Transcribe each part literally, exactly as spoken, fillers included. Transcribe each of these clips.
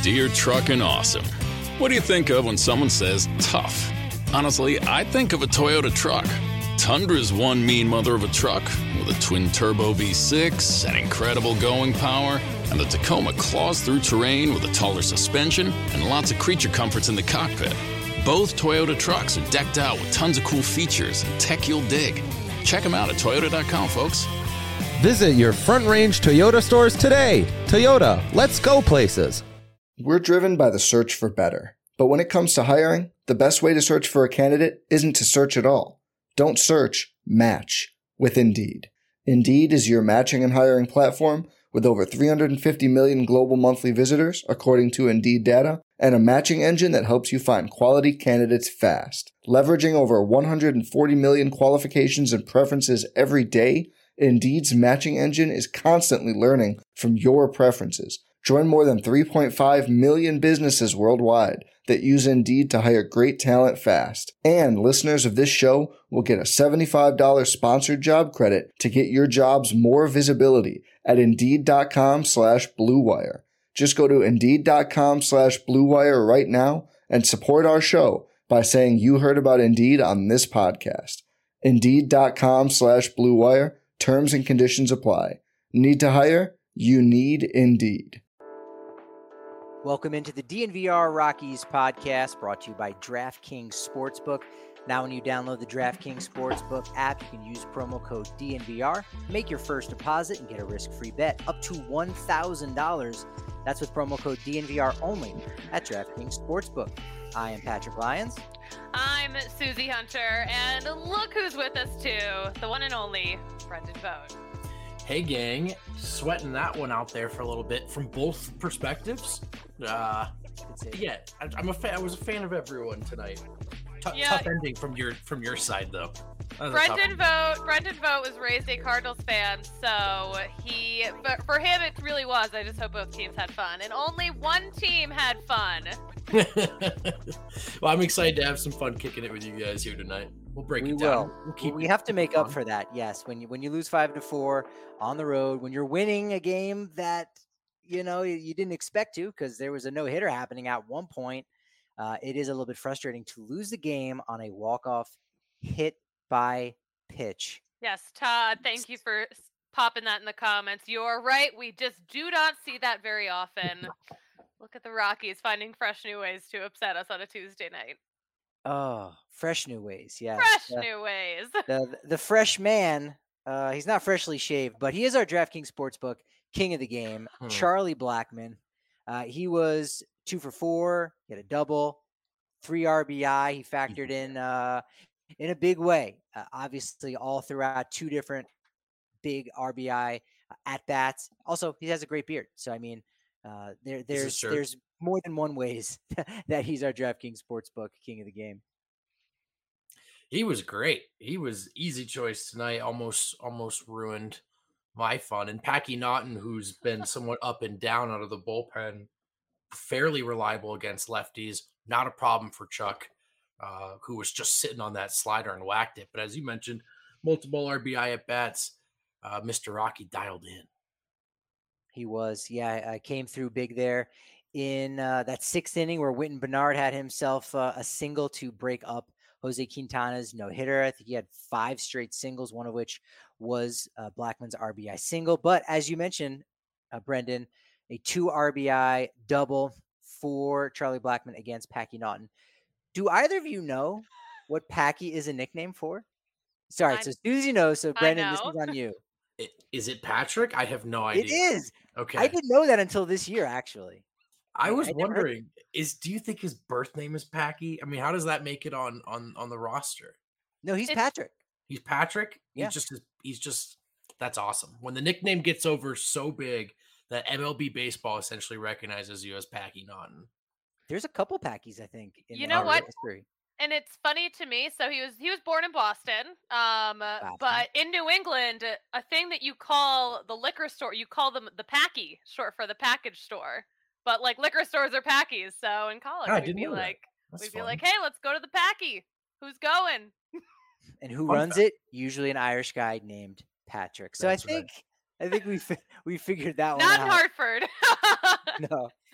Deere Truckin' Awesome. What do you think of when someone says tough? Honestly, I think of a Toyota truck. Tundra's one mean mother of a truck with a twin-turbo V six and incredible going power, and the Tacoma claws through terrain with a taller suspension and lots of creature comforts in the cockpit. Both Toyota trucks are decked out with tons of cool features and tech you'll dig. Check them out at toyota dot com, folks. Visit your Front Range Toyota stores today. Toyota, let's go places. We're driven by the search for better. But when it comes to hiring, the best way to search for a candidate isn't to search at all. Don't search, match with Indeed. Indeed is your matching and hiring platform with over three hundred fifty million global monthly visitors, according to Indeed data, and a matching engine that helps you find quality candidates fast. Leveraging over one hundred forty million qualifications and preferences every day, Indeed's matching engine is constantly learning from your preferences. Join more than three point five million businesses worldwide that use Indeed to hire great talent fast. And listeners of this show will get a seventy-five dollars sponsored job credit to get your jobs more visibility at Indeed.com slash Blue Wire. Just go to Indeed.com slash Blue Wire right now and support our show by saying you heard about Indeed on this podcast. Indeed.com slash Blue Wire. Terms and conditions apply. Need to hire? You need Indeed. Welcome into the D N V R Rockies podcast, brought to you by DraftKings Sportsbook. Now when you download the DraftKings Sportsbook app, you can use promo code D N V R, make your first deposit, and get a risk-free bet up to one thousand dollars. That's with promo code D N V R only at DraftKings Sportsbook. I am Patrick Lyons. I'm Susie Hunter, and look who's with us too, the one and only Brendan Vogt. Hey gang, sweating that one out there for a little bit from both perspectives. Uh, yeah, I, I'm a fan. I was a fan of everyone tonight. T- yeah. Tough ending from your from your side though. Brendan Vogt. Brendan Vogt was raised a Cardinals fan, so he. But for him, it really was. I just hope both teams had fun, and only one team had fun. Well, I'm excited to have some fun kicking it with you guys here tonight. We'll break we it down. Will. We'll keep we have to make up for that. Yes, when you when you lose five to four on the road, when you're winning a game that you know you, you didn't expect to, because there was a no hitter happening at one point. Uh, it is a little bit frustrating to lose the game on a walk off hit by pitch. Yes, Todd. Thank you for popping that in the comments. You're right. We just do not see that very often. Look at the Rockies finding fresh new ways to upset us on a Tuesday night. Oh, fresh new ways. Yeah. Fresh the, new ways. the, the fresh man, uh, he's not freshly shaved, but he is our DraftKings Sportsbook king of the game, hmm. Charlie Blackmon. Uh, he was two for four, he had a double, three R B I. He factored in uh, in a big way, uh, obviously all throughout two different big R B I at bats. Also, he has a great beard. So, I mean, uh, there there's there's more than one ways that he's our DraftKings Sportsbook king of the game. He was great. He was easy choice tonight. Almost, almost ruined my fun. And Packy Naughton, who's been somewhat up and down out of the bullpen, fairly reliable against lefties. Not a problem for Chuck, uh, who was just sitting on that slider and whacked it. But as you mentioned, multiple R B I at bats. Uh, Mister Rocky dialed in. He was, yeah, uh, came through big there in uh, that sixth inning where Whitton Bernard had himself uh, a single to break up Jose Quintana's no-hitter. I think he had five straight singles, one of which was uh, Blackmon's R B I single. But as you mentioned, uh, Brendan, a two R B I double for Charlie Blackmon against Packy Naughton. Do either of you know what Packy is a nickname for? Sorry, I, so Susie knows, so Brendan, this is on you. It, is it Patrick? I have no idea. It is. Okay. I didn't know that until this year, actually. I was I wondering, is do you think his birth name is Packy? I mean, how does that make it on on on the roster? No, he's it's, Patrick. He's Patrick? Yeah. He's just he's just that's awesome. When the nickname gets over so big that M L B baseball essentially recognizes you as Packy Naughton. There's a couple Packies, I think. In you know what? History. And it's funny to me. So he was he was born in Boston, um, Boston. But in New England, a thing that you call the liquor store, you call them the Packy, short for the package store. But like liquor stores are Packies. So in college, oh, we'd be like, we'd fun. be like, hey, let's go to the Packy. Who's going? And who Fun runs fact. it? Usually an Irish guy named Patrick. So That's I think right. I think we fi- we figured that Not one in out. Hartford. No,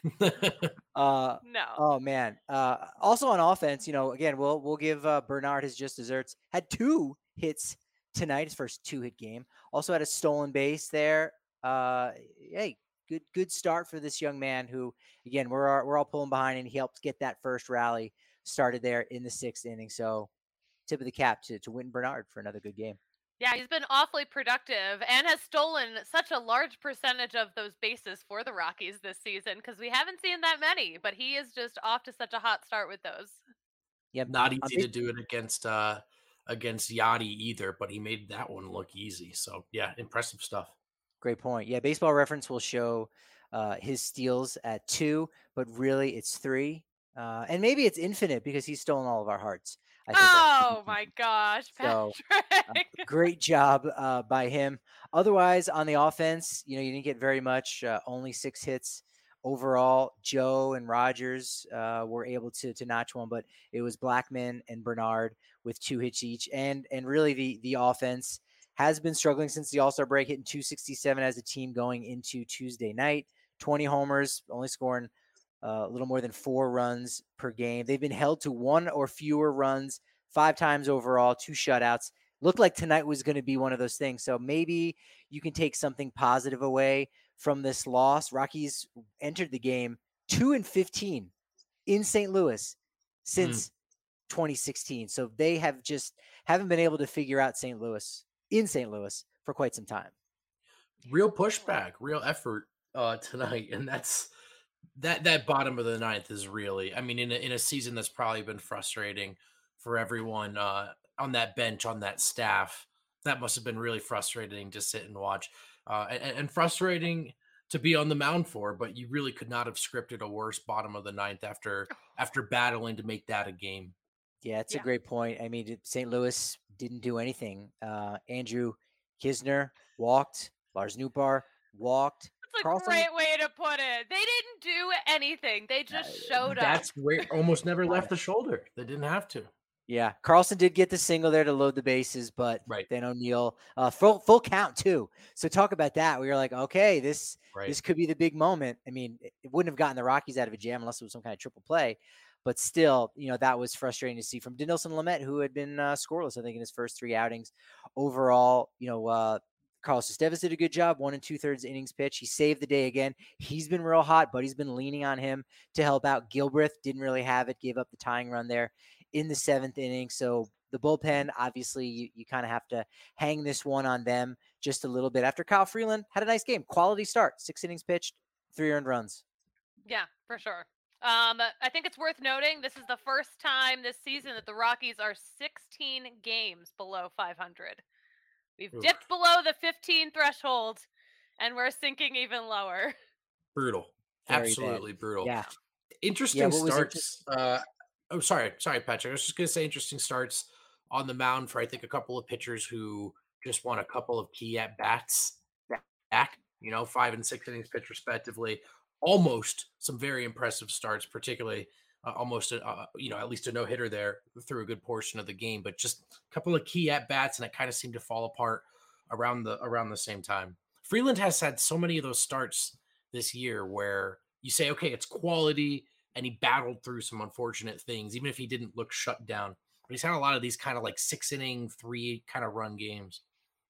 uh, No. oh man. Uh, also on offense, you know, again, we'll we'll give uh, Bernard his just desserts. Had two hits tonight, his first two hit game. Also had a stolen base there. Uh, hey, good good start for this young man who, again, we're all, we're all pulling behind, and he helped get that first rally started there in the sixth inning. So tip of the cap to to Wynton Bernard for another good game. Yeah, he's been awfully productive and has stolen such a large percentage of those bases for the Rockies this season because we haven't seen that many, but he is just off to such a hot start with those. Yep. Not Uh, easy bas- to do it against uh against Yachty either, but he made that one look easy. So yeah, impressive stuff. Great point. Yeah, Baseball Reference will show uh, his steals at two, but really it's three. Uh, and maybe it's infinite because he's stolen all of our hearts. I think. Oh my gosh, So, Patrick. uh, great job uh, by him. Otherwise, on the offense, you know, you didn't get very much. Uh, only six hits overall. Joe and Rogers uh, were able to to notch one, but it was Blackman and Bernard with two hits each. And and really, the the offense has been struggling since the All Star break, hitting two sixty-seven as a team going into Tuesday night. twenty homers, only scoring uh, a little more than four runs per game. They've been held to one or fewer runs five times overall, two shutouts. Looked like tonight was going to be one of those things. So maybe you can take something positive away from this loss. Rockies entered the game two and fifteen in Saint Louis since mm. twenty sixteen. So they have just haven't been able to figure out Saint Louis in Saint Louis for quite some time. Real pushback, real effort uh, tonight. And that's that, that bottom of the ninth is really, I mean, in a, in a season that's probably been frustrating for everyone uh, on that bench, on that staff, that must have been really frustrating to sit and watch uh, and, and frustrating to be on the mound for, but you really could not have scripted a worse bottom of the ninth after, after battling to make that a game. Yeah, it's Yeah. a great point. I mean, Saint Louis didn't do anything. Uh, Andrew Kisner walked. Lars Nootbaar walked. That's a Carlson, great way to put it. They didn't do anything. They just showed up. That's where almost never left the shoulder. They didn't have to. Yeah, Carlson did get the single there to load the bases, but right. then O'Neill uh, full full count too. So talk about that. We were like, okay, this right. this could be the big moment. I mean, it, it wouldn't have gotten the Rockies out of a jam unless it was some kind of triple play. But still, you know, that was frustrating to see from Dinelson Lamet, who had been uh, scoreless, I think, in his first three outings. Overall, you know, uh, Carlos Estevez did a good job, one and two thirds innings pitch. He saved the day again. He's been real hot, but he's been leaning on him to help out. Gilbreth didn't really have it, gave up the tying run there in the seventh inning. So the bullpen, obviously, you, you kind of have to hang this one on them just a little bit. After Kyle Freeland had a nice game, quality start, six innings pitched, three earned runs. Yeah, for sure. Um, I think it's worth noting this is the first time this season that the Rockies are sixteen games below five hundred. We've Oof. dipped below the fifteen threshold, and we're sinking even lower. Brutal. Very Absolutely bad. brutal. Yeah. Interesting yeah, starts. Uh, oh, sorry. Sorry, Patrick. I was just going to say interesting starts on the mound for, I think, a couple of pitchers who just won a couple of key at-bats back, you know, five and six innings pitched respectively. Almost some very impressive starts, particularly uh, almost, a, uh, you know, at least a no-hitter there through a good portion of the game, but just a couple of key at-bats, and it kind of seemed to fall apart around the around the same time. Freeland has had so many of those starts this year where you say, okay, it's quality, and he battled through some unfortunate things, even if he didn't look shut down. But he's had a lot of these kind of like six-inning, three kind of run games.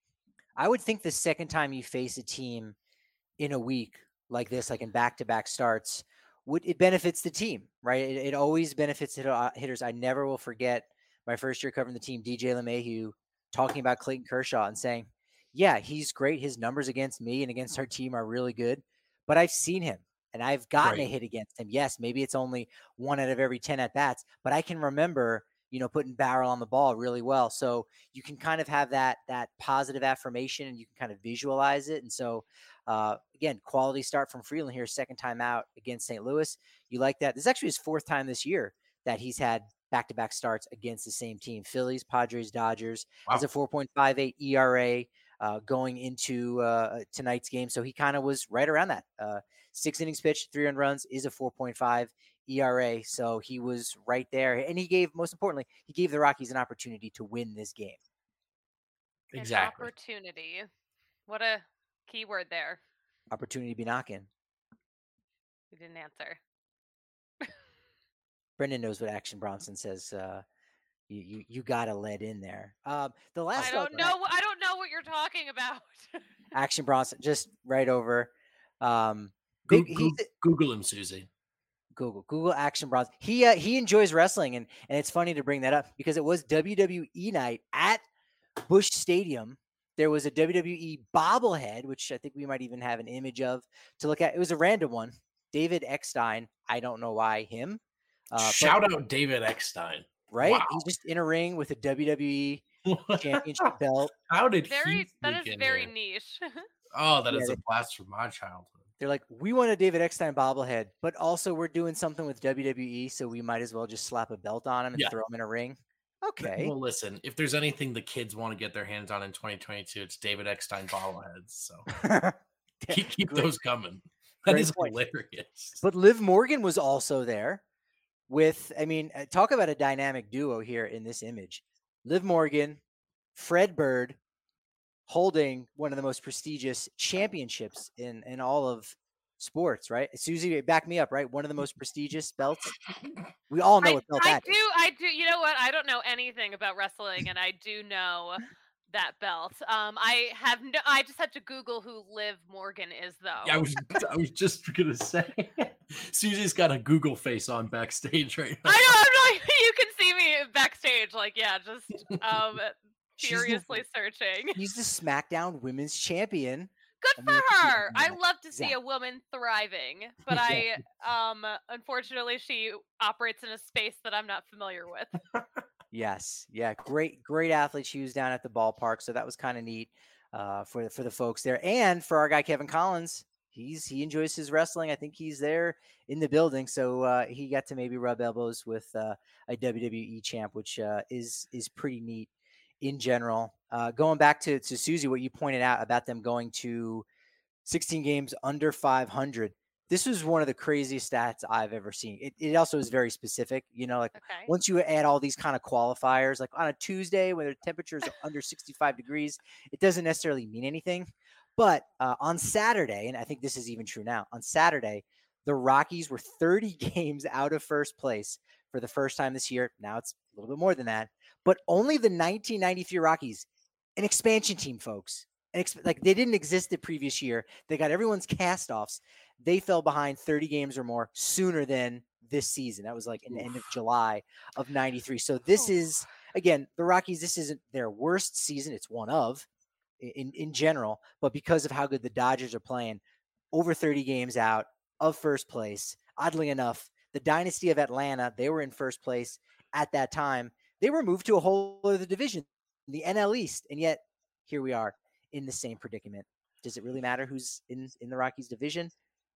I would think the second time you face a team in a week like this, like in back-to-back starts, would it benefits the team, right? It, it always benefits hit, uh, hitters. I never will forget my first year covering the team, D J LeMahieu talking about Clayton Kershaw and saying, yeah, he's great. His numbers against me and against our team are really good, but I've seen him and I've gotten Right. a hit against him. Yes, maybe it's only one out of every ten at-bats, but I can remember, you know, putting barrel on the ball really well. So you can kind of have that, that positive affirmation and you can kind of visualize it. And so, uh, again, quality start from Freeland here, second time out against Saint Louis. You like that? This is actually his fourth time this year that he's had back-to-back starts against the same team. Phillies, Padres, Dodgers. Wow. Has a four point five eight E R A uh, going into uh, tonight's game. So he kind of was right around that. Uh, six innings pitched, three earned runs is a four point five E R A. So he was right there. And he gave, most importantly, he gave the Rockies an opportunity to win this game. Exactly. An opportunity. What a key word there. Opportunity to be knocking. He didn't answer. Brendan knows what Action Bronson says. Uh, you you you gotta let in there. Um, the last I don't one, know. I don't know what you're talking about. Action Bronson, just right over. Um, Go- big, go- he's, Google him, Susie. Google Google Action Bronson. He uh, he enjoys wrestling, and and it's funny to bring that up because it was W W E night at Busch Stadium. There was a W W E bobblehead, which I think we might even have an image of to look at. It was a random one. David Eckstein. I don't know why him. Uh, Shout but, out David Eckstein. right? Wow. He's just in a ring with a W W E championship belt. How did very he that sneak is in very here? niche. Oh, that Yeah, is they- a blast from my childhood. They're like, we want a David Eckstein bobblehead, but also we're doing something with W W E, so we might as well just slap a belt on him and Yeah. throw him in a ring. Okay. Well, listen, if there's anything the kids want to get their hands on in twenty twenty-two, it's David Eckstein bobbleheads. So keep, keep Great- those coming. That great is point. hilarious. But Liv Morgan was also there with, I mean, uh, talk about a dynamic duo here in this image. Liv Morgan, Fred Bird, holding one of the most prestigious championships in, in all of sports, right? Susie, back me up, right? One of the most prestigious belts. We all know I, what belt I that do. is. I do. You know what? I don't know anything about wrestling, and I do know that belt. Um, I have no. I just had to Google who Liv Morgan is, though. Yeah, I was I was just gonna say Susie's got a Google face on backstage right now. I know. I'm like, you can see me backstage, like, yeah, just um, She's the- furiously searching. He's the SmackDown Women's Champion. Good I for mean, I think her. we- I love to see Exactly. a woman thriving, but I, um, unfortunately, she operates in a space that I'm not familiar with. Yes, yeah, great, great athlete. She was down at the ballpark, so that was kind of neat uh, for for the folks there, and for our guy Kevin Collins. He's he enjoys his wrestling. I think he's there in the building, so uh, he got to maybe rub elbows with uh, a W W E champ, which uh, is is pretty neat in general. Uh, going back to to Susie, what you pointed out about them going to sixteen games under five hundred. This was one of the craziest stats I've ever seen. It, it also is very specific, you know, like Okay. once you add all these kind of qualifiers, like on a Tuesday when the temperatures are under sixty-five degrees, it doesn't necessarily mean anything. But uh, on Saturday, and I think this is even true now, on Saturday, the Rockies were thirty games out of first place for the first time this year. Now it's a little bit more than that, but only the nineteen ninety-three Rockies, an expansion team, folks. An exp- like they didn't exist the previous year. They got everyone's cast-offs. They fell behind thirty games or more sooner than this season. That was like in the end of July of ninety-three. So this is, again, the Rockies, this isn't their worst season. It's one of in, in general, but because of how good the Dodgers are playing, over thirty games out of first place. Oddly enough, the dynasty of Atlanta, they were in first place at that time. They were moved to a whole other division, the N L East, and yet here we are in the same predicament. Does it really matter who's in, in the Rockies division?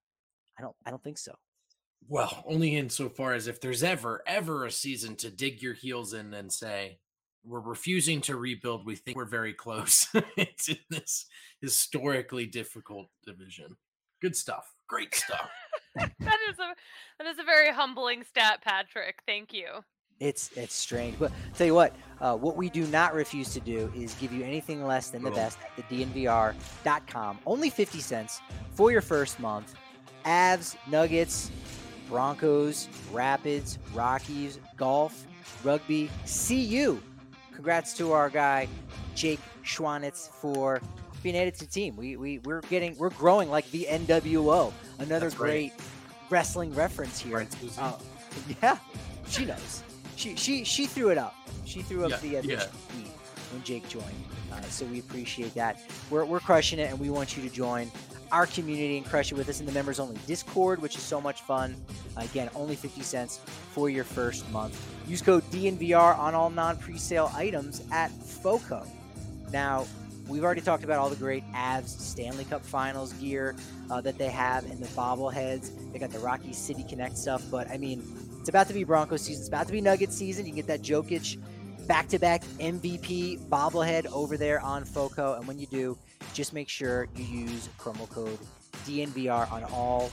I don't I don't think so. Well, only insofar as if there's ever, ever a season to dig your heels in and say, we're refusing to rebuild. We think we're very close. It's in this historically difficult division. Good stuff. Great stuff. that is a that is a very humbling stat, Patrick. Thank you. It's it's strange. But I'll tell you what, uh, what we do not refuse to do is give you anything less than the Oh. best at the D N V R dot com. Only fifty cents for your first month. Avs, Nuggets, Broncos, Rapids, Rockies, golf, rugby, C U. Congrats to our guy Jake Schwanitz for being added to the team. We we we're getting we're growing like the N W O. Another That's right. great wrestling reference here. Right, Susie? Uh, yeah, she knows. She she she threw it up. She threw up Yeah, the uh, yeah. tweet when Jake joined. Uh, so we appreciate that. We're we're crushing it, and we want you to join our community and crush it with us in the members only Discord, which is so much fun. Again, only fifty cents for your first month. Use code D N V R on all non-presale items at FOCO. Now, we've already talked about all the great Avs Stanley Cup Finals gear uh, that they have and the bobbleheads. They got the Rocky City Connect stuff, but I mean, it's about to be Broncos season. It's about to be Nuggets season. You can get that Jokic back-to-back M V P bobblehead over there on FOCO, and when you do, just make sure you use promo code D N V R on all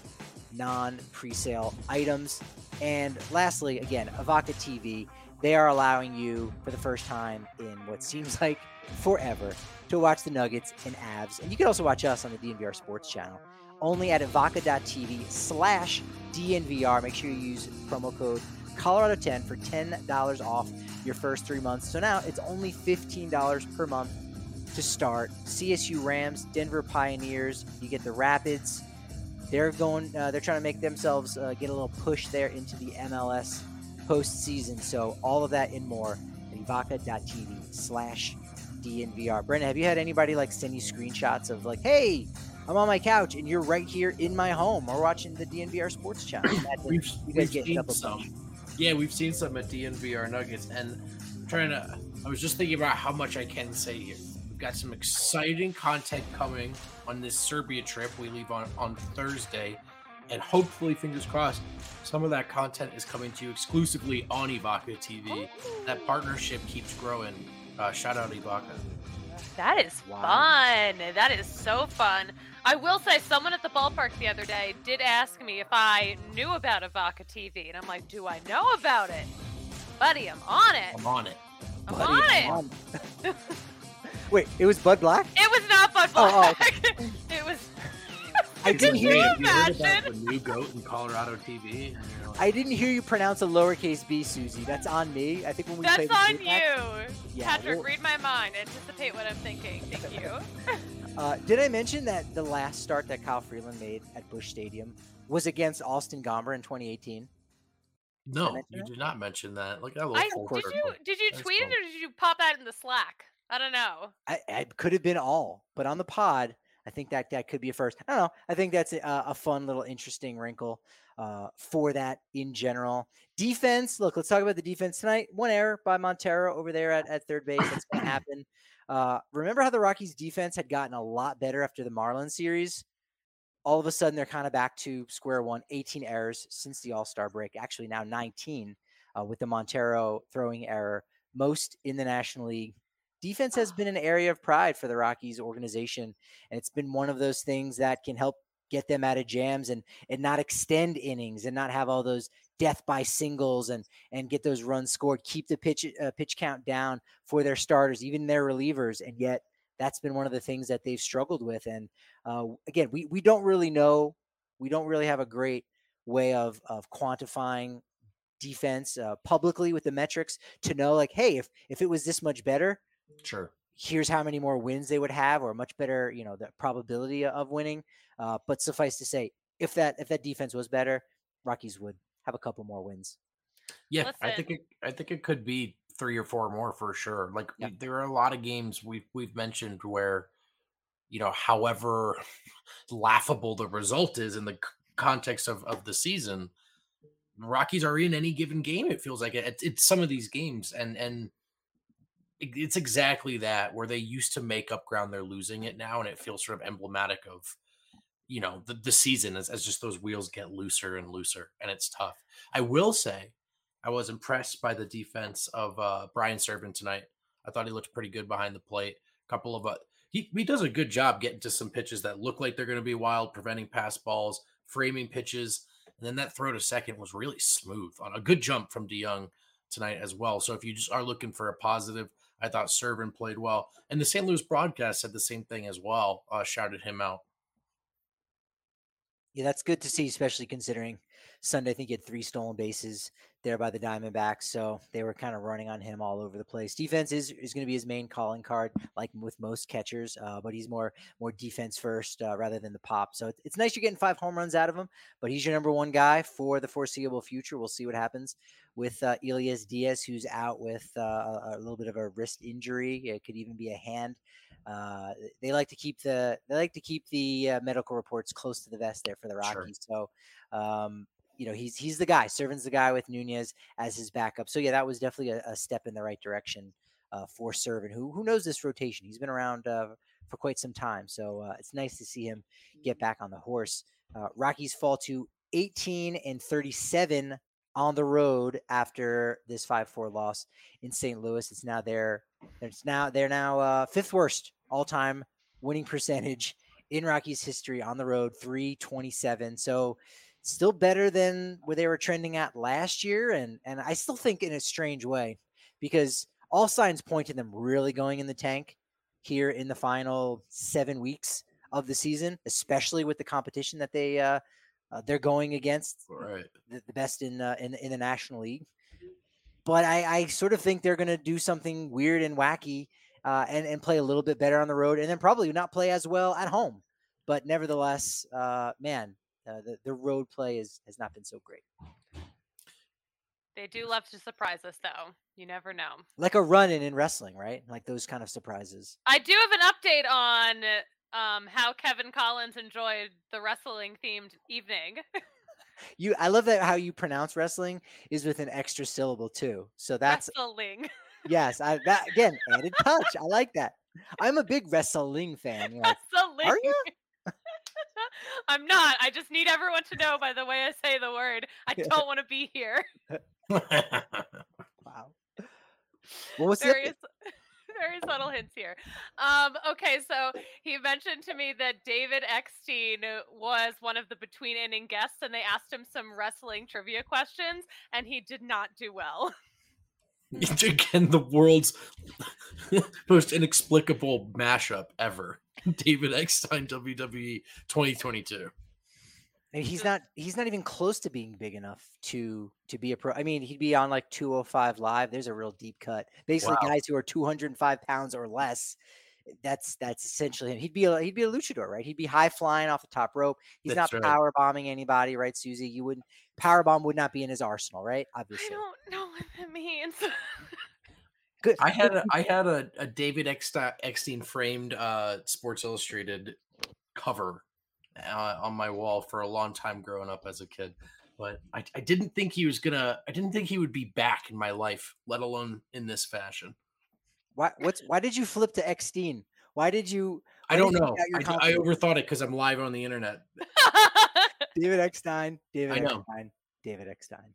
non-presale items. And lastly, again, Avaka T V, they are allowing you for the first time in what seems like forever to watch the Nuggets and Avs. And you can also watch us on the D N V R Sports channel only at Evoca.tv slash DNVR. Make sure you use promo code Colorado ten for ten dollars off your first three months. So now it's only fifteen dollars per month to start. C S U Rams, Denver Pioneers, you get the Rapids. They're going, uh, they're trying to make themselves uh, get a little push there into the M L S postseason. So all of that and more at Evoca.tv slash DNVR. Brendan, have you had anybody like send you screenshots of like, hey, I'm on my couch and you're right here in my home or watching the D N V R Sports Channel? we've you we've guys get seen some. Yeah, we've seen some at D N V R Nuggets, and I'm trying to. I was just thinking about how much I can say here. We've got some exciting content coming on this Serbia trip. We leave on on Thursday, and hopefully, fingers crossed, some of that content is coming to you exclusively on Evoca T V. That partnership keeps growing. Uh, shout out Evoca. That is Wow. fun. That is so fun. I will say, someone at the ballpark the other day did ask me if I knew about Evoca T V, and I'm like, do I know about it? Buddy, I'm on it. I'm on it. I'm Buddy, on I'm it. on. Wait, it was Bud Black? It was not Bud Oh, Black. oh, It was. I didn't Could hear you you. Have you heard imagine? about the new goat in Colorado T V? And you're like, I didn't hear you pronounce a lowercase b, Susie. That's on me. I think when we That's played the on game match- you. Yeah, Patrick, we'll- read my mind. Anticipate what I'm thinking. Thank you. Uh, did I mention that the last start that Kyle Freeland made at Busch Stadium was against Austin Gomber in twenty eighteen? no, mention you that? did not mention that. Look at that little I, full did circle. you did you That's tweet cool. it or did you pop that in the Slack? I don't know. I, I could have been all, but on the pod, I think that that could be a first. I don't know. I think that's a, a fun little interesting wrinkle uh, for that in general. Defense. Look, let's talk about the defense tonight. One error by Montero over there at, at third base. That's going to happen. Uh, remember how the Rockies defense had gotten a lot better after the Marlins series? All of a sudden, they're kind of back to square one. eighteen errors since the All-Star break. Actually, now nineteen uh, with the Montero throwing error, most in the National League. Defense has been an area of pride for the Rockies organization, and it's been one of those things that can help get them out of jams and and not extend innings and not have all those death by singles and and get those runs scored. Keep the pitch uh, pitch count down for their starters, even their relievers, and yet that's been one of the things that they've struggled with. And uh, again, we we don't really know, we don't really have a great way of of quantifying defense uh, publicly with the metrics to know, like, hey, if if it was this much better, Sure. here's how many more wins they would have, or much better, you know, the probability of winning. Uh, but suffice to say, if that if that defense was better, Rockies would have a couple more wins. Yeah, I Listen. think it. I think it could be three or four more for sure. Like Yeah. we, there are a lot of games we've we've mentioned where, you know, however laughable the result is in the c- context of of the season, Rockies are in any given game. It feels like it. It's, it's some of these games, and and it- it's exactly that where they used to make up ground. They're losing it now, and it feels sort of emblematic of, you know, the, the season as, as just those wheels get looser and looser, and it's tough. I will say I was impressed by the defense of uh, Brian Servin tonight. I thought he looked pretty good behind the plate. A couple of uh, he, he does a good job getting to some pitches that look like they're going to be wild, preventing pass balls, framing pitches, and then that throw to second was really smooth on a good jump from DeYoung tonight as well. So if you just are looking for a positive, I thought Servin played well, and the Saint Louis broadcast said the same thing as well. Uh, shouted him out. Yeah, that's good to see, especially considering Sunday, I think he had three stolen bases there by the Diamondbacks. So they were kind of running on him all over the place. Defense is, is going to be his main calling card, like with most catchers, uh, but he's more more defense first uh, rather than the pop. So it's, it's nice you're getting five home runs out of him, but he's your number one guy for the foreseeable future. We'll see what happens with uh, Elias Diaz, who's out with uh, a, a little bit of a wrist injury. It could even be a hand. Uh, they like to keep the they like to keep the uh, medical reports close to the vest there for the Sure. Rockies. So, um, you know, he's he's the guy. Servin's the guy with Nunez as his backup. So yeah, that was definitely a, a step in the right direction uh, for Servin, who who knows this rotation. He's been around uh, for quite some time, so uh, it's nice to see him get back on the horse. Uh, Rockies fall to eighteen and thirty-seven on the road after this five four loss in Saint Louis. It's now their it's now they're now uh, fifth worst all-time winning percentage in Rockies history on the road, three twenty-seven. So still better than where they were trending at last year. And, and I still think in a strange way, because all signs point to them really going in the tank here in the final seven weeks of the season, especially with the competition that they uh, uh, they're going against, Right. the, the best in uh, in in the National League. But I, I sort of think they're going to do something weird and wacky uh, and and play a little bit better on the road, and then probably not play as well at home. But nevertheless, uh, man, uh, the the road play is has not been so great. They do love to surprise us, though. You never know. Like a run-in in wrestling, right? Like those kind of surprises. I do have an update on um, how Kevin Collins enjoyed the wrestling-themed evening. You, I love that how you pronounce wrestling is with an extra syllable too. So that's wrestling. Yes, I that again added touch. I like that. I'm a big wrestling fan. You're like, Wrestling. are you? I'm not. I just need everyone to know by the way I say the word. I don't want to be here. Wow. What was Very, it? very subtle hints here. Um, okay, so he mentioned to me that David Eckstein was one of the between inning guests, and they asked him some wrestling trivia questions, and he did not do well. Again, the world's most inexplicable mashup ever. David Eckstein, W W E twenty twenty-two. And he's not he's not even close to being big enough to to be a pro. I mean, he'd be on like two oh five Live. There's a real deep cut. Basically, Wow. guys who are two hundred five pounds or less. That's that's essentially him. He'd be a he'd be a luchador, right? He'd be high flying off the top rope. He's That's not right. power bombing anybody, right, Susie? You wouldn't power bomb would not be in his arsenal, right? I Obviously. don't know what that means. Good. I had a I had a, a David Eckstein, Eckstein framed uh, Sports Illustrated cover uh, on my wall for a long time growing up as a kid, but I, I didn't think he was gonna. I didn't think he would be back in my life, let alone in this fashion. Why what's why did you flip to Eckstein? Why did you I why don't did you know. doubt your I, I confidence? overthought it because I'm live on the internet. David Eckstein, David I know. Eckstein, David Eckstein.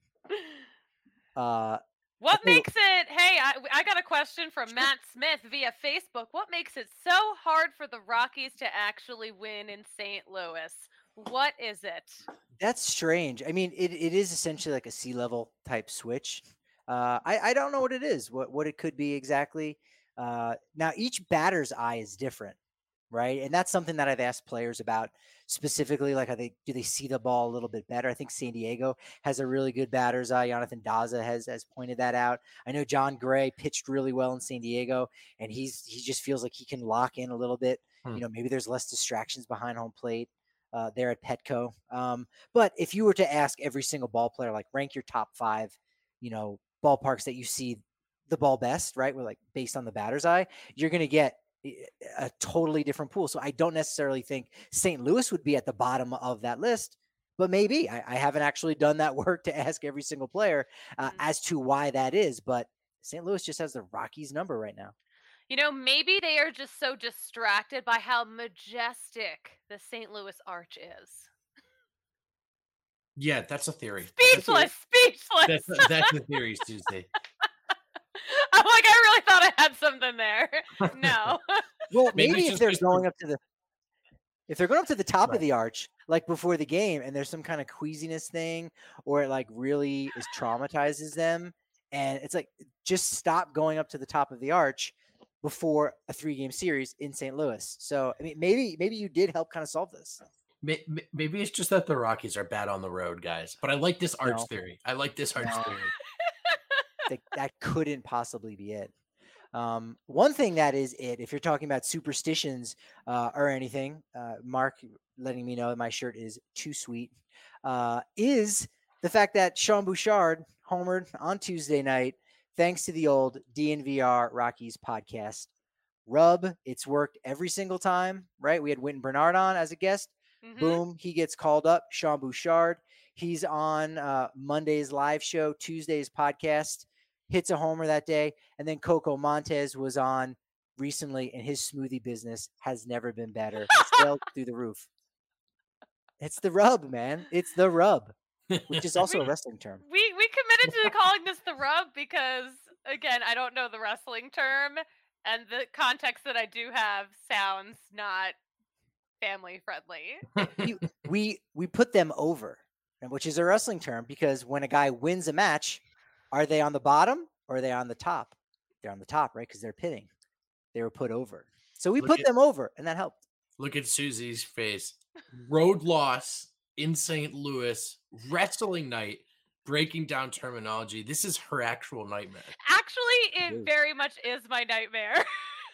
Uh What tell you- makes it, hey, I, I got a question from Matt Smith via Facebook. What makes it so hard for the Rockies to actually win in Saint Louis? What is it? That's strange. I mean, it, it is essentially like a sea level type switch. Uh, I, I don't know what it is, what, what it could be exactly. Uh, now, each batter's eye is different, right? And that's something that I've asked players about specifically. Like, are they, do they see the ball a little bit better? I think San Diego has a really good batter's eye. Jonathan Daza has, has pointed that out. I know John Gray pitched really well in San Diego, and he's he just feels like he can lock in a little bit. Hmm. You know, maybe there's less distractions behind home plate. Uh, there at Petco. Um, but if you were to ask every single ball player, like rank your top five, you know, ballparks that you see the ball best, right? We're like based on the batter's eye, you're going to get a totally different pool. So I don't necessarily think Saint Louis would be at the bottom of that list, but maybe I, I haven't actually done that work to ask every single player uh, Mhm. as to why that is. But Saint Louis just has the Rockies number right now. You know, maybe they are just so distracted by how majestic the Saint Louis Arch is. Yeah, that's a theory. Speechless, speechless. That's a, that's a theory, Tuesday. I'm like, I really thought I had something there. No. Well, Maybe maybe, it's if just they're because going the- up to the if they're going up to the top Right. of the arch, like before the game, and there's some kind of queasiness thing, or it like really is traumatizes them, and it's like just stop going up to the top of the arch before a three game series in Saint Louis. So I mean, maybe maybe you did help kind of solve this. May- may- Maybe it's just that the Rockies are bad on the road, guys. But I like this arch No. theory. I like this arch No. theory. That, that couldn't possibly be it. Um, one thing that is it, if you're talking about superstitions uh, or anything, uh, Mark letting me know that my shirt is too sweet, uh, is the fact that Sean Bouchard homered on Tuesday night, thanks to the old D N V R Rockies podcast. Rub, it's worked every single time, right? We had Wynton Bernard on as a guest. Mhm. Boom, he gets called up. Sean Bouchard, he's on uh, Monday's live show, Tuesday's podcast, hits a homer that day. And then Coco Montez was on recently, and his smoothie business has never been better. Sailed through the roof. It's the rub, man. It's the rub, which is also a wrestling term. We we committed to calling this the rub because again, I don't know the wrestling term, and the context that I do have sounds not family friendly. You, we we put them over, and which is a wrestling term, because when a guy wins a match, are they on the bottom or are they on the top? They're on the top, right? Because they're pitting. They were put over. So we Look put at- them over, and that helped. Look at Susie's face. Road loss in Saint Louis, wrestling night, breaking down terminology. This is her actual nightmare. Actually, it very much is my nightmare.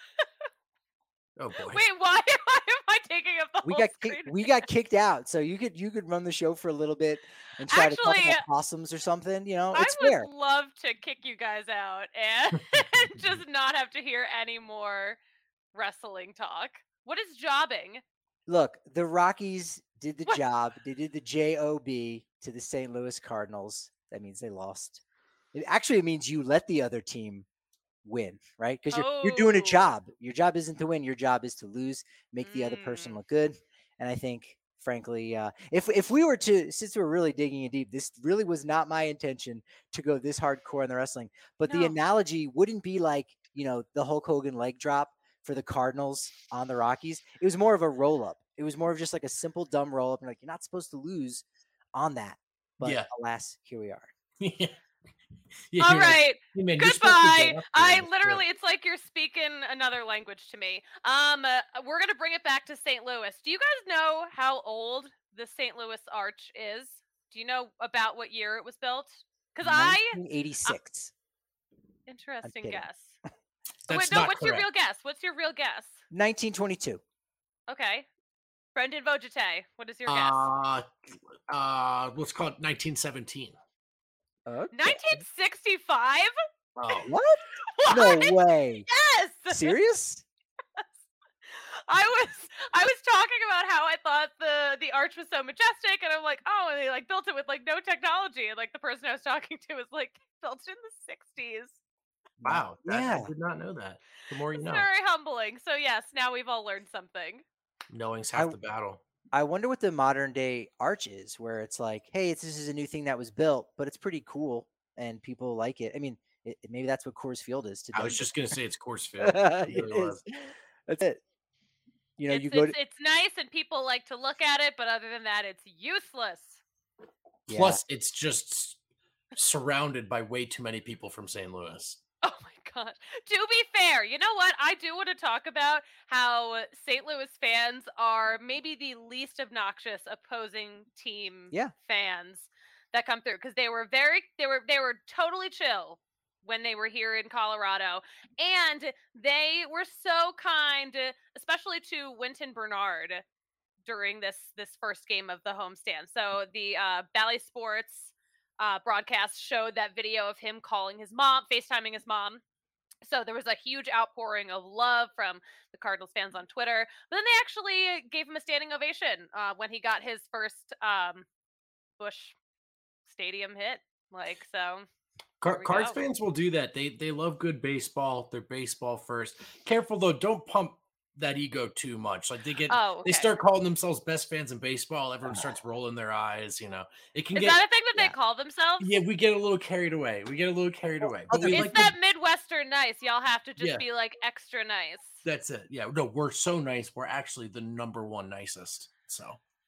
Oh boy! Wait, why, why am I taking up the We whole got screen? kick, we got kicked out, so you could you could run the show for a little bit and try to talk Actually, about possums or something. You know, I it's would fair. love to kick you guys out and just not have to hear any more wrestling talk. What is jobbing? Look, the Rockies did the What? job. They did the J O B to the Saint Louis Cardinals. That means they lost. It actually means you let the other team win, right? Because you're you're doing a Oh. job. Your job isn't to win. Your job is to lose, make the other person Mm. look good. And I think, frankly, uh, if if we were to, since we're really digging in deep, this really was not my intention to go this hardcore in the wrestling. But the No. analogy wouldn't be like, you know, the Hulk Hogan leg drop for the Cardinals on the Rockies. It was more of a roll up. It was more of just like a simple dumb roll up. And like, you're not supposed to lose on that. But Yeah. alas, here we are. yeah. Yeah, All you're like, right. "Hey, man, you're supposed to Goodbye. get up there I and it's literally, it's like you're speaking another language to me. Um, uh, we're gonna bring it back to Saint Louis. Do you guys know how old the Saint Louis Arch is? Do you know about what year it was built? Because I, nineteen eighty-six. interesting kidding. guess. That's Wait, no. not What's your correct. real guess? What's your real guess? nineteen twenty-two. Okay, Brendan Vojete. What is your guess? Uh, uh, what's called nineteen seventeen. Okay. nineteen sixty-five. Oh, What? What? No way. Yes. Serious? I was I was talking about how I thought the the arch was so majestic, and I'm like, oh, and they like built it with like no technology, and like the person I was talking to was like built in the sixties. wow! That, Yeah. I did not know that. The more you It's know, very humbling. So yes, now we've all learned something. knowing's half I- the battle. I wonder what the modern day arch is, where it's like, hey, it's, this is a new thing that was built, but it's pretty cool and people like it. I mean, it, it- maybe that's what Coors Field is today. I was just gonna say it's Coors Field. it It really was. is. That's it. You know, it's, you go it's, to it's nice and people like to look at it, but other than that, it's useless. yeah. Plus, it's just surrounded by way too many people from Saint Louis. Oh my god. To be fair, you know what? I do want to talk about how Saint Louis fans are maybe the least obnoxious opposing team Yeah. fans that come through, because they were very they were they were totally chill when they were here in Colorado, and they were so kind, especially to Wynton Bernard during this this first game of the homestand. So the uh, Bally Sports uh, broadcast showed that video of him calling his mom, FaceTiming his mom. So there was a huge outpouring of love from the Cardinals fans on Twitter. But then they actually gave him a standing ovation uh, when he got his first um, Busch Stadium hit. Like, so Car- There we Cards go. fans will do that. They they love good baseball. They're baseball first. Careful though, don't pump that ego too much. Like they get oh, they okay. start calling themselves best fans in baseball. Everyone starts rolling their eyes. You know, it can Is get that a thing that yeah. they call themselves? yeah. We get a little carried away. We get a little carried away. But we It's like that to- Midwestern nice. Y'all have to just Yeah. be like extra nice. that's it. Yeah, no, we're so nice. We're actually the number one nicest. So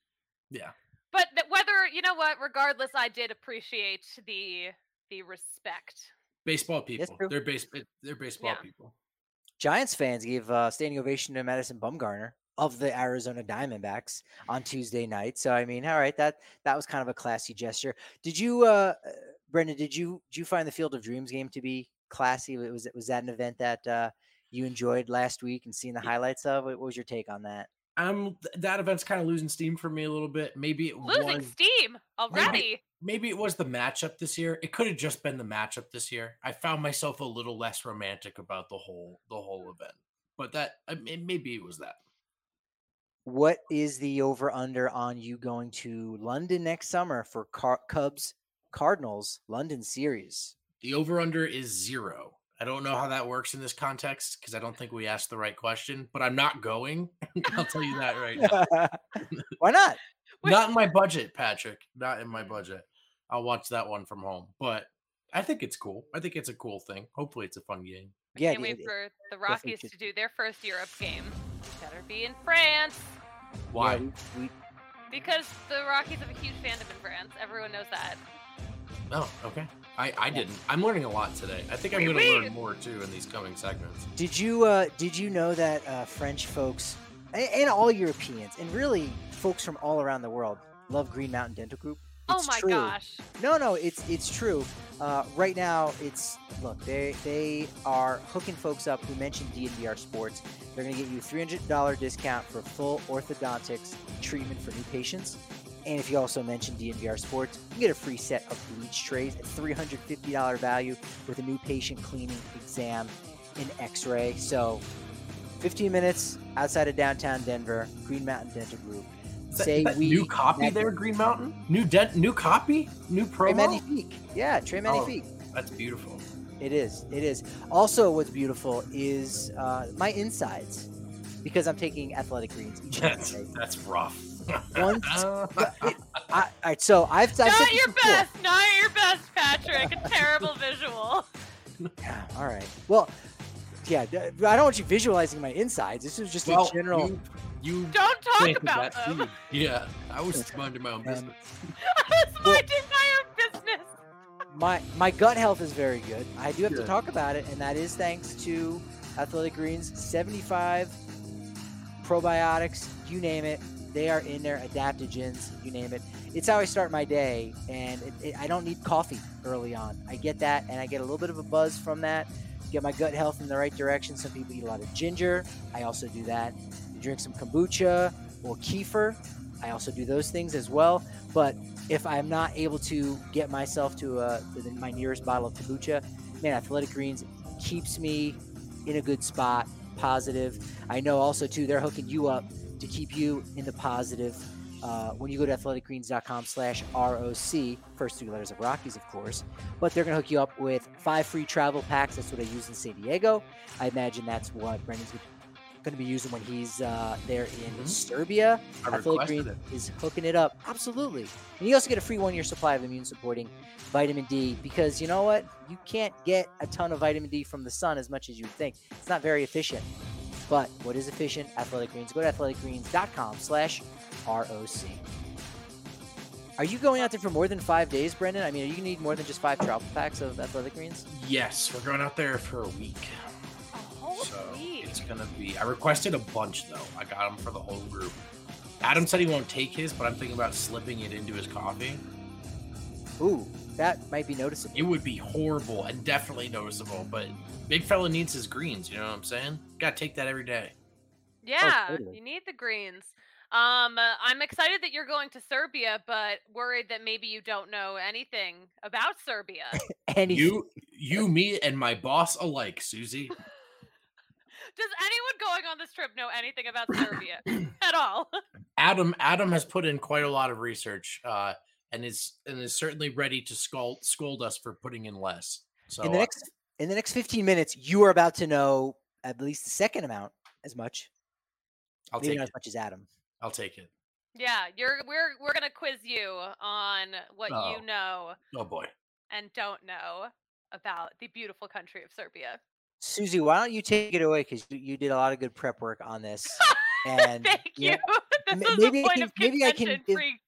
yeah, But th- whether, you know what, regardless, I did appreciate the the respect. baseball people. true. They're base. They're baseball Yeah. people. Giants fans gave uh, standing ovation to Madison Bumgarner of the Arizona Diamondbacks on Tuesday night. So I mean, all right, that that was kind of a classy gesture. Did you, uh, uh, Brendan? Did you did you find the Field of Dreams game to be classy? Was was that an event that uh, you enjoyed last week and seeing the highlights of? What was your take on that? Um, th- that event's kind of losing steam for me a little bit. Maybe it Losing was. steam already. Maybe it was the matchup this year. It could have just been the matchup this year. I found myself a little less romantic about the whole the whole event. But that I mean, maybe it was that. What is the over under on you going to London next summer for Car- Cubs Cardinals London series? The over under is zero. I don't know how that works in this context because I don't think we asked the right question, but I'm not going. I'll tell you that right now. Why not? Not in my budget, Patrick. Not in my budget. I'll watch that one from home. But I think it's cool. I think it's a cool thing. Hopefully it's a fun game. Yeah, Can't it- wait it- for the definitely Rockies should to do their first Europe game. Better be in France. Why? yeah, we, we, Because the Rockies have a huge fandom in France. Everyone knows that. Oh, okay. I, I didn't. I'm learning a lot today. I think I'm Wee going to wee. learn more too in these coming segments. Did you uh did you know that uh French folks and, and all Europeans, and really folks from all around the world love Green Mountain Dental Group. It's oh my true. gosh. No, no, it's it's true. Uh, right now, it's look they they are hooking folks up who mentioned D N V R Sports. They're going to get you a three hundred dollars discount for full orthodontics treatment for new patients. And if you also mention D N V R Sports, you can get a free set of bleach trays at three hundred fifty dollars value with a new patient cleaning, exam, and x-ray. So fifteen minutes outside of downtown Denver, Green Mountain Dental Group. Is that, Say is that we new copy there, Green Mountain? New dent, new copy? New Trey promo? Magnifique. Yeah, Trey Magnifique. Oh, that's beautiful. It is. It is. Also, what's beautiful is uh, my insides, because I'm taking Athletic Greens each and That's, every day. that's rough. Once, but it, I, all right, so I've, I've said Not this your before. best. Not your best, Patrick. A terrible visual. Yeah, all right. Well, yeah, d- I don't want you visualizing my insides. This is just Well, a general. you, you Don't talk planted about that them. seed. Yeah, I was minding my own business. I was minding my own business. My my gut health is very good. I do have to Good. talk about it, and that is thanks to Athletic Greens. seventy-five probiotics, you name it. They are in there. Adaptogens, you name it. It's how I start my day, and it, it, I don't need coffee early on. I get that, and I get a little bit of a buzz from that. Get my gut health in the right direction. Some people eat a lot of ginger. I also do that. You drink some kombucha or kefir. I also do those things as well. But if I'm not able to get myself to, uh, to the, my nearest bottle of kombucha, man, Athletic Greens keeps me in a good spot, positive. I know also, too, they're hooking you up to keep you in the positive. Uh, when you go to athleticgreens.com slash ROC, first three letters of Rockies, of course, but they're going to hook you up with five free travel packs. That's what I use in San Diego. I imagine that's what Brendan's going to be using when he's uh, there in Mhm. Serbia. I Athletic requested Greens it. is hooking it up. Absolutely. And you also get a free one-year supply of immune-supporting vitamin D, because you know what? You can't get a ton of vitamin D from the sun as much as you would think. It's not very efficient. But what is efficient? Athletic Greens. Go to athleticgreens.com slash ROC. Are you going out there for more than five days, Brendan? I mean, are you going to need more than just five travel packs of Athletic Greens? Yes, we're going out there for a week. A whole So week. it's going to be. I requested a bunch, though. I got them for the whole group. Adam said he won't take his, but I'm thinking about slipping it into his coffee. Ooh, that might be noticeable. It would be horrible and definitely noticeable, but big fella needs his greens. You know what I'm saying? Got to take that every day. Yeah, totally. you need the greens. Um, uh, I'm excited that you're going to Serbia, but worried that maybe you don't know anything about Serbia. Any You, you, me, and my boss alike, Susie. Does anyone going on this trip know anything about Serbia at all? Adam, Adam has put in quite a lot of research, uh, and is and is certainly ready to scold scold us for putting in less. So in the uh, next in the next fifteen minutes, you are about to know at least the second amount as much. I'll Maybe take not it. as much as Adam. I'll take it. Yeah, you're we're we're gonna quiz you on what Oh. you know Oh boy. and don't know about the beautiful country of Serbia. Susie, why don't you take it away, because you, you did a lot of good prep work on this. And Thank yeah, you. this m- was maybe I a point can- of maybe I can contention give- free.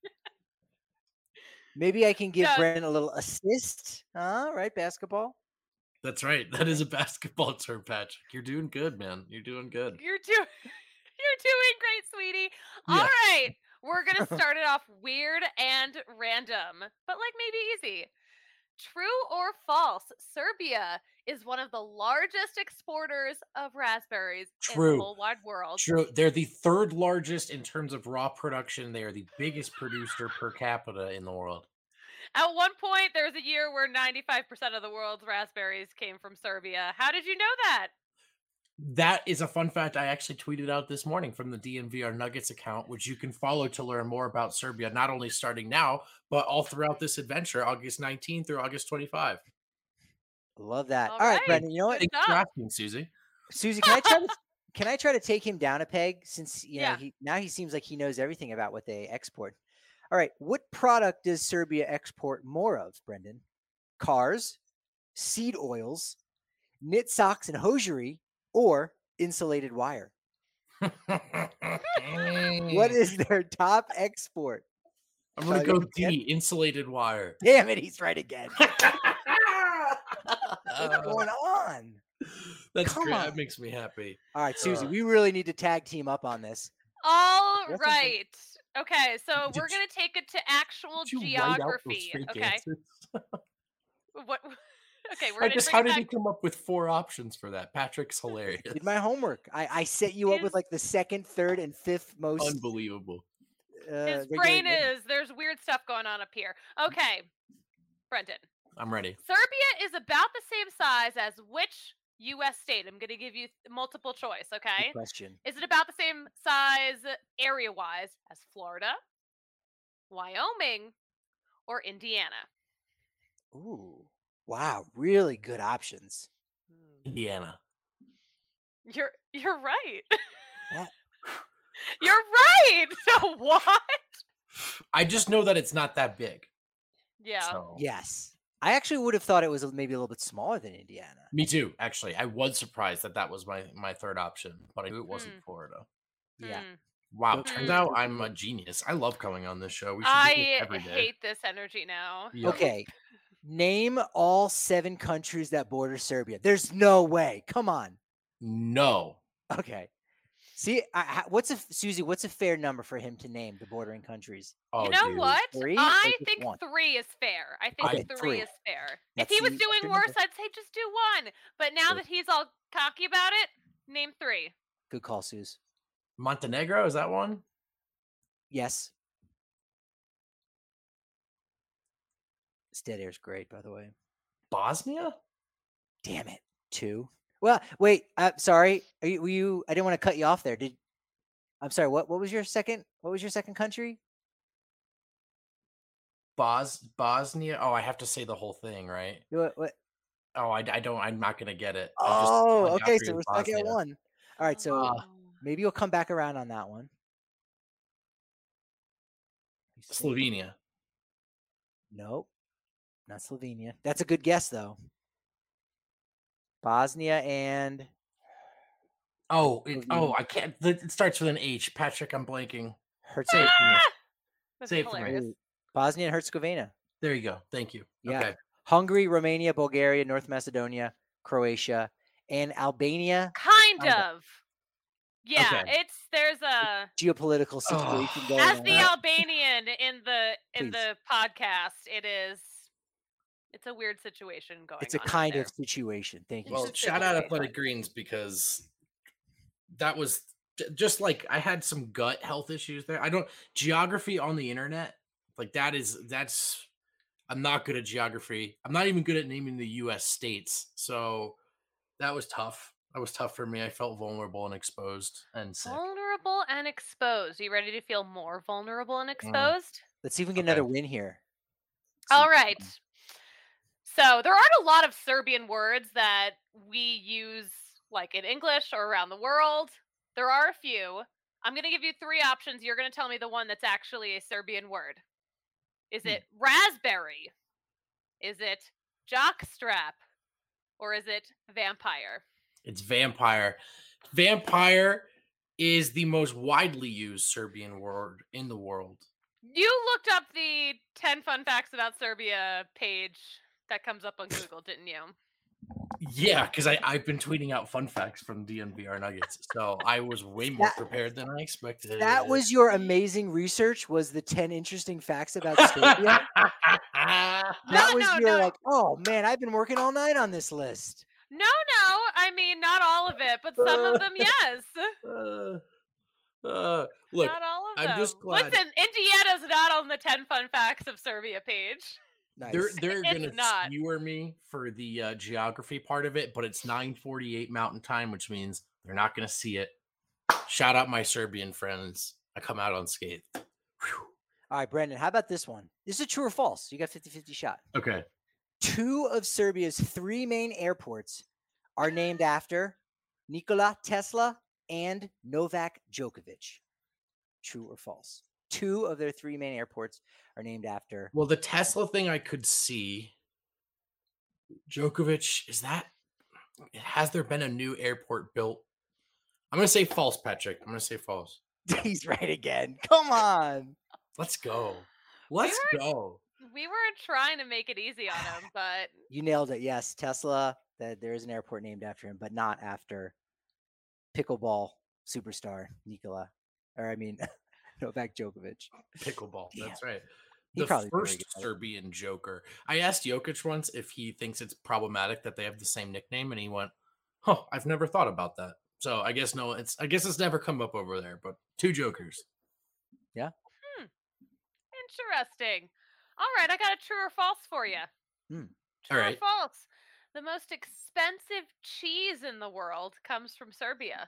maybe I can give Yeah. Brendan a little assist. All right, basketball. That's right. That is a basketball term, Patrick. You're doing good, man. You're doing good. You're doing you're doing great, sweetie. All Yeah. right. We're gonna start it off weird and random, but like maybe easy. True or false? Serbia is one of the largest exporters of raspberries in True. the whole wide world. True. They're the third largest in terms of raw production. They are the biggest producer per capita in the world. At one point, there was a year where ninety-five percent of the world's raspberries came from Serbia. How did you know that? That is a fun fact I actually tweeted out this morning from the D N V R Nuggets account, which you can follow to learn more about Serbia, not only starting now, but all throughout this adventure, August nineteenth through August twenty-fifth. Love that. All All right, right. Brendan. You know what, Good Thanks for job. asking, Susie. Susie? Can I try to can I try to take him down a peg, since you know Yeah. he now he seems like he knows everything about what they export. All right, what product does Serbia export more of, Brendan? Cars, seed oils, knit socks and hosiery, or insulated wire? What is their top export? I'm gonna Shall I go go again? D, insulated wire. Damn it, he's right again. What's Uh, going on? That's Come great. on. That makes me happy. All right, Susie, Uh, we really need to tag team up on this. All What's right. Okay, so Did we're you- gonna take it to actual Did you write out those geography. fake Okay. answers? What? Okay, we're I gonna just, bring how it did back. you come up with four options for that? Patrick's hilarious. Did my homework. I, I set you up with His- like the second, third, and fifth most. Unbelievable. Uh, His regular brain written. is there's weird stuff going on up here. Okay, Brendan. I'm ready. Serbia is about the same size as which U S state? I'm gonna give you th- multiple choice. Good Okay. question. Is it about the same size area-wise as Florida, Wyoming, or Indiana? Ooh, wow, really good options. Indiana. You're you're right. Yeah. You're right. So what? I just know that it's not that big. Yeah. So. Yes, I actually would have thought it was maybe a little bit smaller than Indiana. Me too, actually. I was surprised that that was my, my third option, but I knew it wasn't Hmm. Florida. Yeah. Hmm. Wow, Go turns Hmm. out I'm a genius. I love coming on this show. We should do this I every day. hate this energy now. Yeah. Okay, name all seven countries that border Serbia. There's no way. Come on. No. Okay. See, I, I- what's a Susie? What's a fair number for him to name the bordering countries? Oh, You know dude. what? Three or I just think one? three is fair. I think Okay, three, three. is fair. That's if he was the- doing fair worse, number. I'd say just do one. But now Sure. that he's all cocky about it, name three. Good call, Suze. Montenegro, is that one? Yes. This dead air's great, by the way. Bosnia? Damn it. Two. Well, wait. Uh, sorry. Are you, were you? I didn't want to cut you off there. Did I'm sorry. What? What was your second? What was your second country? Bos Bosnia? Oh, I have to say the whole thing, right? What? what? Oh, I, I don't. I'm not gonna get it. I just- Oh, my okay. geography So is we're stuck at Bosnia. one. All right. So Uh, maybe you'll come back around on that one. Let me see. Slovenia. Nope. Not Slovenia. That's a good guess, though. Bosnia and Oh, it, oh, Slovenia. I can't. It starts with an H. Patrick, I'm blanking. Herzegovina. Ah! That's Say it for me. hilarious. Wait, Bosnia and Herzegovina. There you go. Thank you. Yeah. Okay. Hungary, Romania, Bulgaria, North Macedonia, Croatia, and Albania. Kind Kind of. of. Yeah, Okay. it's there's a Geopolitical situation Oh. going as on. the Albanian in the in Please. the podcast, it is it's a weird situation going It's a on. kind there. of situation. Thank you. Well, It's a shout out situation. Athletic Greens because that was j- just like I had some gut health issues there. I don't geography on the internet like that is that's I'm not good at geography. I'm not even good at naming the U S states. So that was tough. That was tough for me. I felt vulnerable and exposed and sick. Vulnerable and exposed. You ready to feel more vulnerable Mm. and exposed? Let's see if we can get Okay. another win here. All See- right. So there aren't a lot of Serbian words that we use like in English or around the world. There are a few. I'm going to give you three options. You're going to tell me the one that's actually a Serbian word. Is Hmm. it raspberry? Is it jockstrap? Or is it vampire? It's vampire. Vampire is the most widely used Serbian word in the world. You looked up the ten fun facts about Serbia page that comes up on Google, didn't you? Yeah, because I've been tweeting out fun facts from D N V R Nuggets. So I was way more That- prepared than I expected. That was your amazing research. Was the ten interesting facts about Serbia? That No, was no, your no. like, oh man, I've been working all night on this list. No, no. I mean, not all of it, but some of them, yes. Uh, uh, look, not all of I'm them. just glad- Listen, Indiana's not on the ten fun facts of Serbia page. Nice. they're they're It's gonna not. skewer me for the uh, geography part of it, but it's nine forty-eight Mountain Time, which means they're not gonna see it. Shout out my Serbian friends. I come out unscathed. Whew. All right, Brendan, how about this one? This is a true or false. You got fifty-fifty shot. Okay. Two of Serbia's three main airports are named after Nikola Tesla and Novak Djokovic. True or false? Two of their three main airports are named after. Well, the Tesla thing I could see. Djokovic, is that has there been a new airport built? I'm gonna say false, Patrick. I'm gonna say false. He's right again. Come on. Let's go. Let's Where- go. we were trying to make it easy on him, but You nailed it. Yes, Tesla. That there is an airport named after him, but not after pickleball superstar Nikola, or I mean, Novak Djokovic. Pickleball. That's Yeah. right. He The probably very first good at it. Serbian Joker. I asked Jokic once if he thinks it's problematic that they have the same nickname, and he went, "Huh, I've never thought about that." So I guess no, it's I guess it's never come up over there. But two Jokers. hmm, interesting. All right, I got a true or false for you. Hmm. True All right. or false? The most expensive cheese in the world comes from Serbia.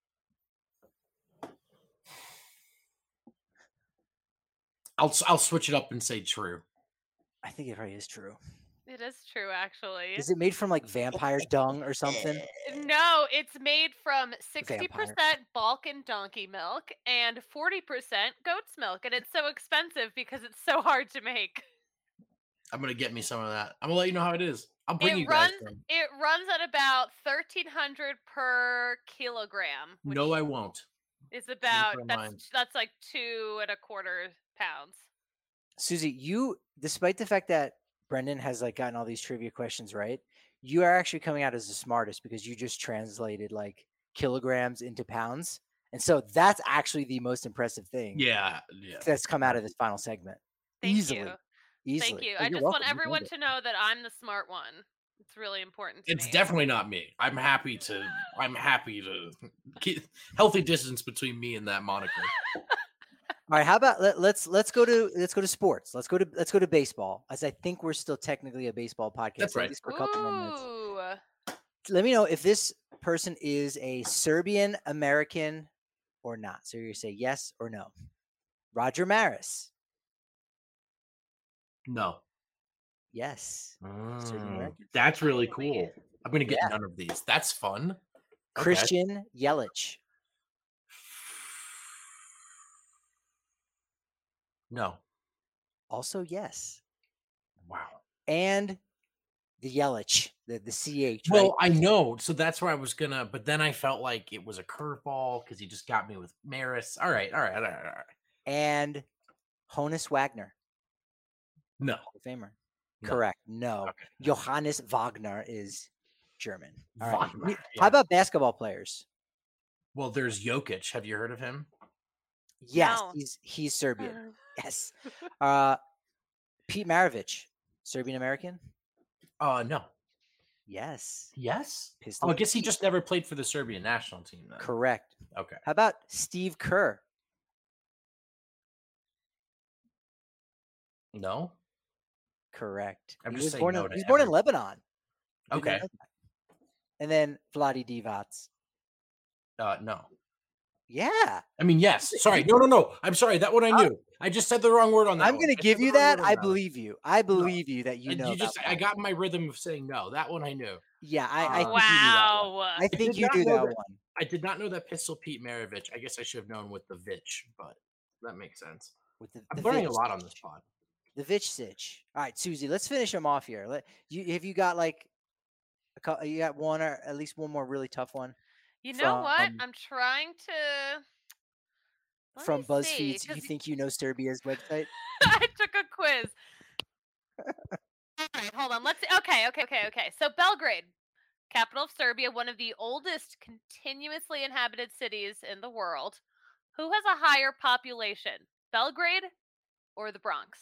I'll I'll switch it up and say true. I think it probably is true. It is true, actually. Is it made from like vampire dung or something? No, it's made from sixty percent Balkan donkey milk and forty percent goat's milk. And it's so expensive because it's so hard to make. I'm gonna get me some of that. I'm gonna let you know how it is. I'll bring It you guys runs some. it runs at about thirteen hundred per kilogram. Which No, I won't. is about never that's mind. that's like two and a quarter pounds. Susie, you, despite the fact that Brendan has like gotten all these trivia questions right, you are actually coming out as the smartest because you just translated like kilograms into pounds, and so that's actually the most impressive thing Yeah, yeah. that's come out of this final segment. Thank Easily, you. easily. Thank you. Oh, I you're just welcome. want You nailed everyone it. to know that I'm the smart one. It's really important to It's me. definitely not me. I'm happy to. I'm happy to keep healthy distance between me and that moniker. All right, how about let, let's let's go to let's go to sports. Let's go to let's go to baseball, as I think we're still technically a baseball podcast. That's at right. least for a couple more minutes. Ooh. Let me know if this person is a Serbian American or not. So you're gonna say yes or no. Roger Maris. No. Yes. Mm, American. that's really Finally. cool. I'm gonna get Yeah. none of these. That's fun. Okay. Christian Yelich. No. Also yes. Wow. And the Yelich, the the C H. Well, right? I know. So that's where I was gonna, but then I felt like it was a curveball because he just got me with Maris. All right, all right, all right, all right. And Honus Wagner, No. Hall of Famer. No. Correct. No. Okay. Johannes Wagner is German. All right. Wagner, You- yeah. How about basketball players? Well, there's Jokic. Have you heard of him? Yes, No. he's he's Serbian. Yes. Uh, Pete Maravich, Serbian American. Uh, no. Yes. Yes. Pistol Oh, I guess he Pete. just never played for the Serbian national team. Then. Correct. Okay. How about Steve Kerr? No. Correct. I'm he just was saying born no in to he was born in every- Lebanon. Did not Okay. know that. And then Vladi Divac. Uh, no. Yeah. I mean, yes. Sorry. No, no, no. I'm sorry. That one I knew. I just said the wrong word on that. I'm one. gonna I said give the you wrong that. word on I one. believe you. I believe you that you And know. you just. about I that. got my rhythm of saying no. That one I knew. Yeah, I, I Uh, think you knew that one. Wow. I think did you not knew know that that. one. I did not know that Pistol Pete Maravich. I guess I should have known with the Vitch, but that makes sense. With the, I'm the learning a Vitch lot on this Sitch. pod. The Vitch Sitch. All right, Susie, let's finish them off here. Let you have you got like a cou- you got one or at least one more really tough one You know what? from- I'm trying to Let from me see, BuzzFeed's You 'cause Think You Know Serbia's website? I took a quiz. All right, hold on. Let's see. Okay, okay, okay, okay. So Belgrade, capital of Serbia, one of the oldest continuously inhabited cities in the world. Who has a higher population, Belgrade or the Bronx?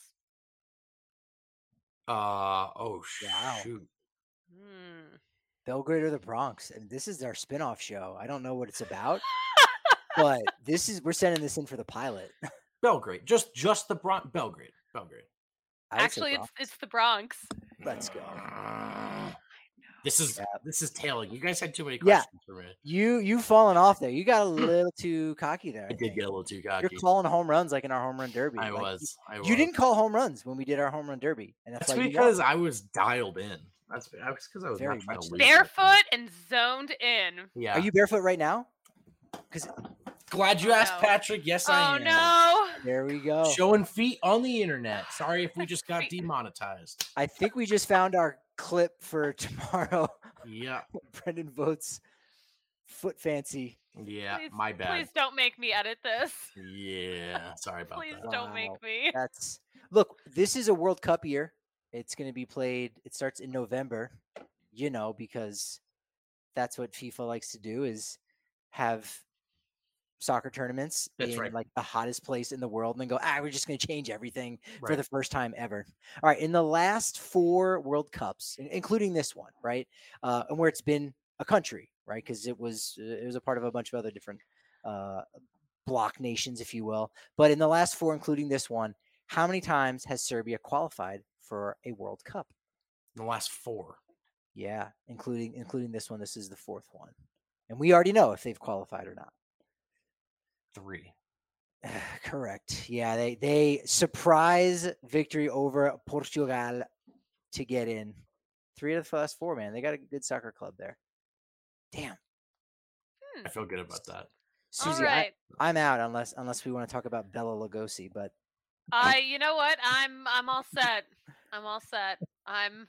Uh oh Wow. shoot. Hmm. Belgrade or the Bronx? And this is our spin-off show. I don't know what it's about, but this is we're sending this in for the pilot. Belgrade. Just just the Bron- Belgrade. Belgrade. I would say Actually, it's Bronx. it's the Bronx. Let's go. This is Yeah. this is tailing. You guys had too many Yeah. questions for me. You you fallen off there. You got a little too cocky there. I I did think. get a little too You're cocky. calling home runs like in our home run derby. I Like, was. I was. You didn't call home runs when we did our home run derby, and that's, That's why you because won. I was dialed in. That's that's because I was Very not trying much to so. lose. Barefoot and zoned in. Yeah. Are you barefoot right now? Because glad you Oh, asked, no. Patrick? Yes, I Oh am. no. there we go. Showing feet on the internet. Sorry if we just got Feet. demonetized. I think we just found our clip for tomorrow. Yeah. Brendan votes foot fancy. Yeah. Please, my bad. Please don't make me edit this. Yeah. Sorry about Please that. don't Wow. make me. That's Look, this is a World Cup year. It's going to be played. It starts in November, you know, because that's what FIFA likes to do is have soccer tournaments That's in right. like the hottest place in the world and then go, ah, we're just going to change everything for Right. the first time ever. All right. In the last four World Cups, in- including this one, right. Uh, and where it's been a country, right. Cause it was, it was a part of a bunch of other different uh, block nations, if you will. But in the last four, including this one, how many times has Serbia qualified for a World Cup? In the last four. Yeah. Including, including this one. This is the fourth one. And we already know if they've qualified or not. Three. Correct. Yeah, they they surprise victory over Portugal to get in. Three of the last four, man. They got a good soccer club there. Damn. I feel good about that. Susie, All right. I, I'm out unless unless we want to talk about Bela Lugosi, but I, you know what? I'm I'm all set. I'm all set. I'm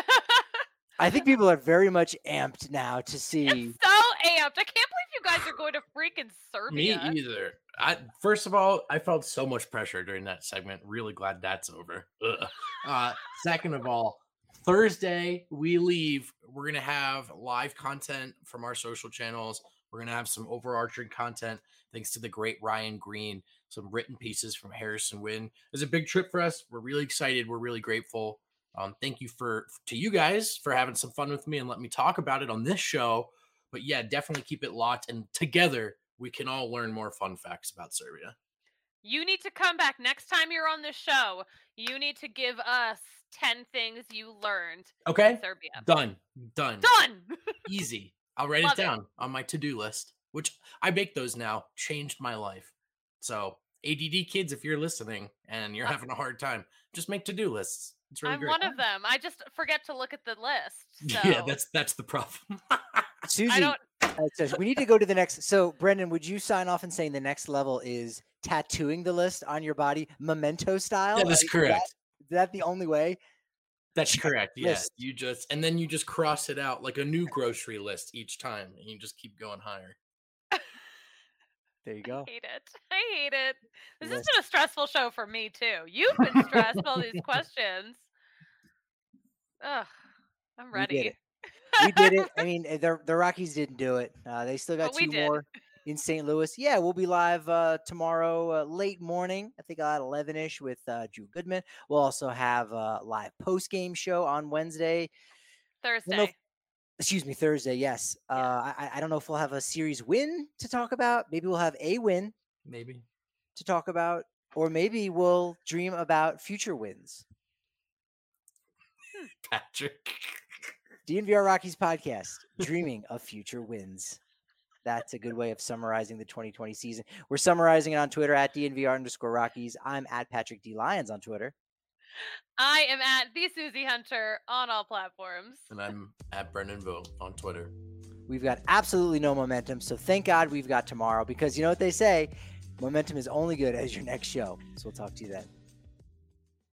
I think people are very much amped now to see. so amped. I can't believe you guys are going to freaking Me Serbia. either. I first of all, I felt so much pressure during that segment. Really glad that's over. Ugh. Uh, second of all, Thursday we leave. We're gonna have live content from our social channels. We're gonna have some overarching content thanks to the great Ryan Green. Some written pieces from Harrison Wynn. It was a big trip for us. We're really excited. We're really grateful. Um, thank you for to you guys for having some fun with me and let me talk about it on this show. But yeah, definitely keep it locked, and together we can all learn more fun facts about Serbia. You need to come back next time you're on the show. You need to give us ten things you learned Okay, in Serbia. done, done, Done. easy. I'll write Love it it. down on my to-do list, which I make those now. Changed my life. So A D D kids, if you're listening and you're Uh, having a hard time, just make to-do lists. It's really I'm great. one of them. I just forget to look at the list. So Yeah, that's that's the problem. Susie, I don't. uh, says we need to go to the next. So, Brendan, would you sign off and saying the next level is tattooing the list on your body, memento style? That is Is correct. Is that the only way? That's correct. Yeah, list. you just and then you just cross it out like a new grocery list each time, and you just keep going higher. There you I go. hate it. I hate it. This has List. been a stressful show for me too. You've been stressed with all these questions. Ugh, I'm We did ready. it. We did it. I mean, the the Rockies didn't do it. Uh, they still got But we two did. more in Saint Louis. Yeah, we'll be live uh, tomorrow, uh, late morning. I think at eleven ish with uh, Drew Goodman. We'll also have a live post game show on Wednesday. I don't know if- Thursday. excuse me, Thursday. Yes. Uh, I, I don't know if we'll have a series win to talk about. Maybe we'll have a win Maybe. to talk about, or maybe we'll dream about future wins. Patrick. D N V R Rockies podcast, dreaming of future wins. That's a good way of summarizing the twenty twenty season. We're summarizing it on Twitter at D N V R underscore Rockies. I'm at Patrick D. Lyons on Twitter. I am at the Susie Hunter on all platforms. And I'm at Brendan Vo on Twitter. We've got absolutely no momentum, so thank God we've got tomorrow because you know what they say, momentum is only good as your next show. So we'll talk to you then.